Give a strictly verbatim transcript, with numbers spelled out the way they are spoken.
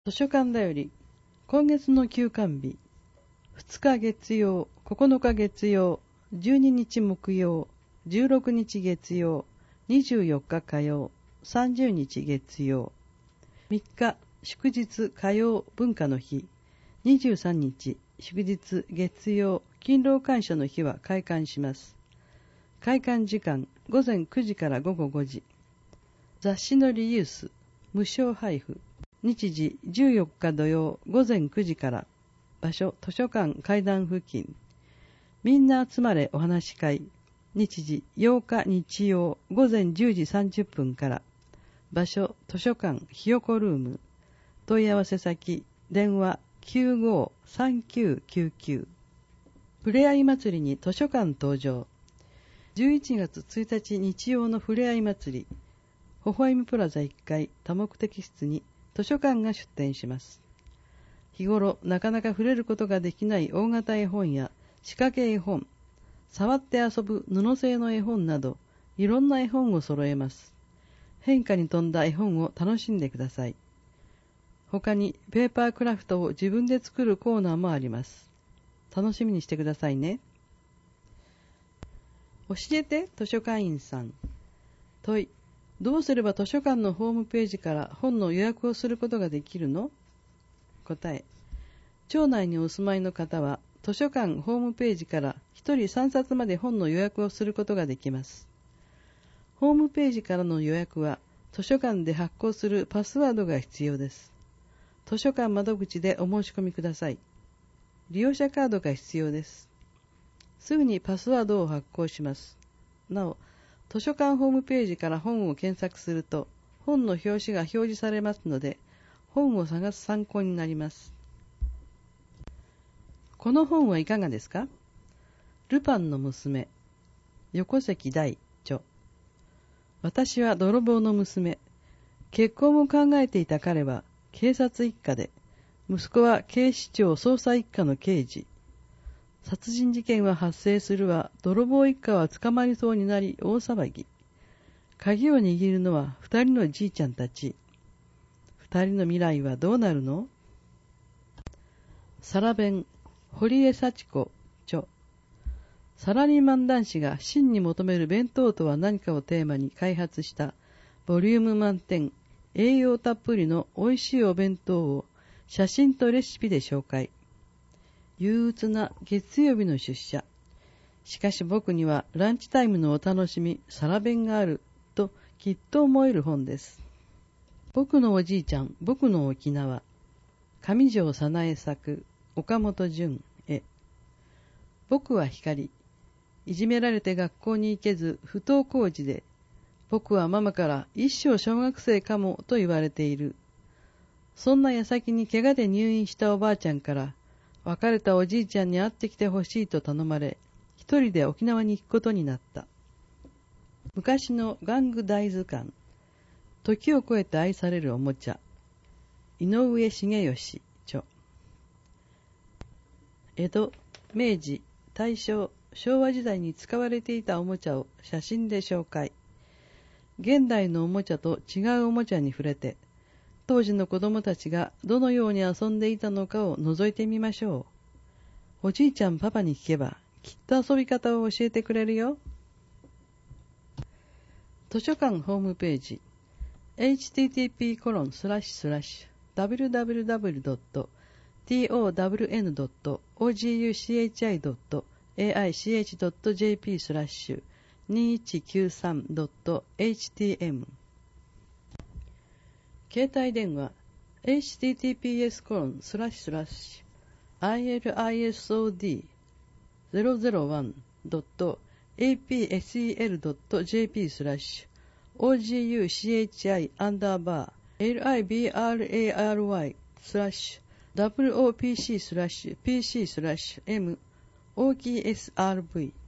図書館だより今月の休館日ふつか月曜、ここのか月曜、じゅうににち木曜、じゅうろくにち月曜、にじゅうよっか火曜、さんじゅうにち月曜、みっか祝日火曜文化の日、にじゅうさんにち祝日月曜勤労感謝の日は開館します。開館時間ごぜんくじからごごごじ。雑誌のリユース無償配布。日時じゅうよっか土曜ごぜんくじから。場所図書館階段付近。みんな集まれお話し会。日時ようか日曜ごぜんじゅうじさんじゅっぷんから。場所図書館ひよこルーム。問い合わせ先電話 きゅうごーさんきゅうきゅうきゅう。ふれあい祭りに図書館登場。じゅういちがつついたち日曜のふれあい祭り。微笑みプラザいっかい多目的室に図書館が出展します。日頃なかなか触れることができない大型絵本や仕掛け絵本、触って遊ぶ布製の絵本などいろんな絵本を揃えます。変化に富んだ絵本を楽しんでください。他にペーパークラフトを自分で作るコーナーもあります。楽しみにしてくださいね。教えて図書館員さん。問い、どうすれば図書館のホームページから本の予約をすることができるの？答え、町内にお住まいの方は図書館ホームページからひとりさんさつまで本の予約をすることができます。ホームページからの予約は図書館で発行するパスワードが必要です。図書館窓口でお申し込みください。利用者カードが必要です。すぐにパスワードを発行します。なお、図書館ホームページから本を検索すると本の表紙が表示されますので、本を探す参考になります。この本はいかがですか？ルパンの娘、横関大著。私は泥棒の娘。結婚を考えていた彼は警察一家で、息子は警視庁捜査一課の刑事。殺人事件は発生するわ、泥棒一家は捕まりそうになり大騒ぎ。鍵を握るのは二人のじいちゃんたち。二人の未来はどうなるの？サラ弁、堀江幸子著。サラリーマン男子が真に求める弁当とは何かをテーマに開発したボリューム満点、栄養たっぷりのおいしいお弁当を写真とレシピで紹介。憂鬱な月曜日の出社。しかし僕にはランチタイムのお楽しみ、サラ弁があるときっと思える本です。僕のおじいちゃん、僕の沖縄。上条早苗作、岡本純絵。僕は光。いじめられて学校に行けず不登校児で、僕はママから一生小学生かもと言われている。そんな矢先に怪我で入院したおばあちゃんから、別れたおじいちゃんに会ってきてほしいと頼まれ、一人で沖縄に行くことになった。昔の玩具大図鑑。時を超えて愛されるおもちゃ。井上重義著。江戸、明治、大正、昭和時代に使われていたおもちゃを写真で紹介。現代のおもちゃと違うおもちゃに触れて、当時の子供たちがどのように遊んでいたのかを覗いてみましょう。おじいちゃんパパに聞けばきっと遊び方を教えてくれるよ。図書館ホームページ エイチティーティーピーコロンスラッシュスラッシュダブリューダブリューダブリュードットトウエヌドットオージーユーシーエイチアイドットエーアイシーエイチドットジェーピースラッシュにいちきゅうさんドットエイチティーエム。携帯電話 エイチティーティーピーエスコロンスラッシュスラッシュアイエルアイエスオーディーゼロゼロワンドットエーピーエスイーエルドットジェーピースラッシュオージーユーシーエイチアイアンダーバーエルアイビーアールエーアールワイスラッシュダブリューオーピーシースラッシュピーシースラッシュエムオーキーエスアールブイ